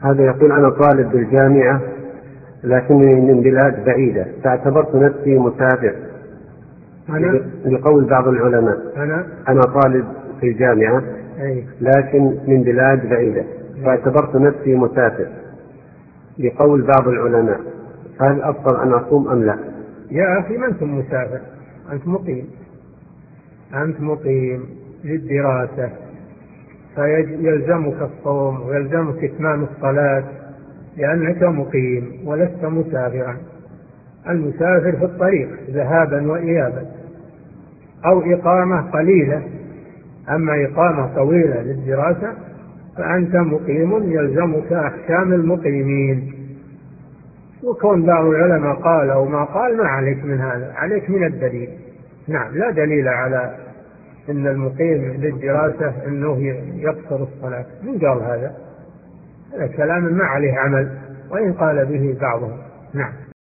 هذا يقول أنا طالب بالجامعة لكنني من بلاد بعيدة، فاعتبرت نفسي مسافر لقول بعض العلماء. أنا طالب في الجامعة لكن من بلاد بعيدة، فاعتبرت نفسي مسافر لقول بعض العلماء، هل أفضل أن أصوم أم لا؟ يا أخي ما أنت مسافر، أنت مقيم للدراسة، فيلزمك الصوم ويلزمك إتمام الصلاة لأنك مقيم ولست مسافرا. المسافر في الطريق ذهابا وإيابا أو إقامة قليلة، أما إقامة طويلة للدراسة فأنت مقيم يلزمك أحكام المقيمين. وكون بعض العلماء قال أو ما قال ما عليك من هذا، عليك من الدليل. نعم، لا دليل على أن المقيم للدراسة أنه يقصر الصلاة، من قال هذا؟ كلام ما عليه عمل وإن قال به بعضهم. نعم.